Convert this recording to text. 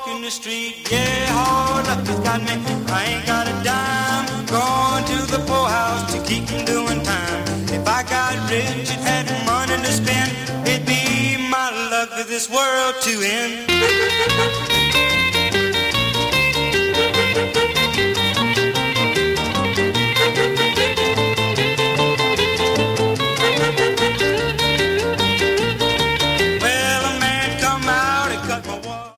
walking the street. Yeah, hard luck has got me. I ain't got a dime. Going to the poorhouse to keep from doing time. If I got rich and had money to spend, it'd be my luck for this world to end.